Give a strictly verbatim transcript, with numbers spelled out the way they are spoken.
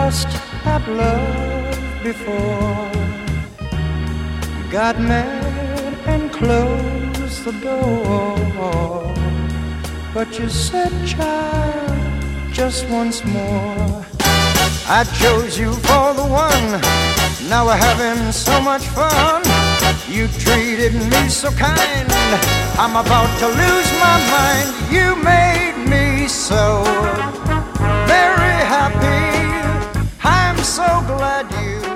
must have loved before. Got mad and closed the door. But you said, child, just once more. I chose you for the one. Now we're having so much fun. You treated me so kind. I'm about to lose my mind. You made me so very happy. I'm so glad you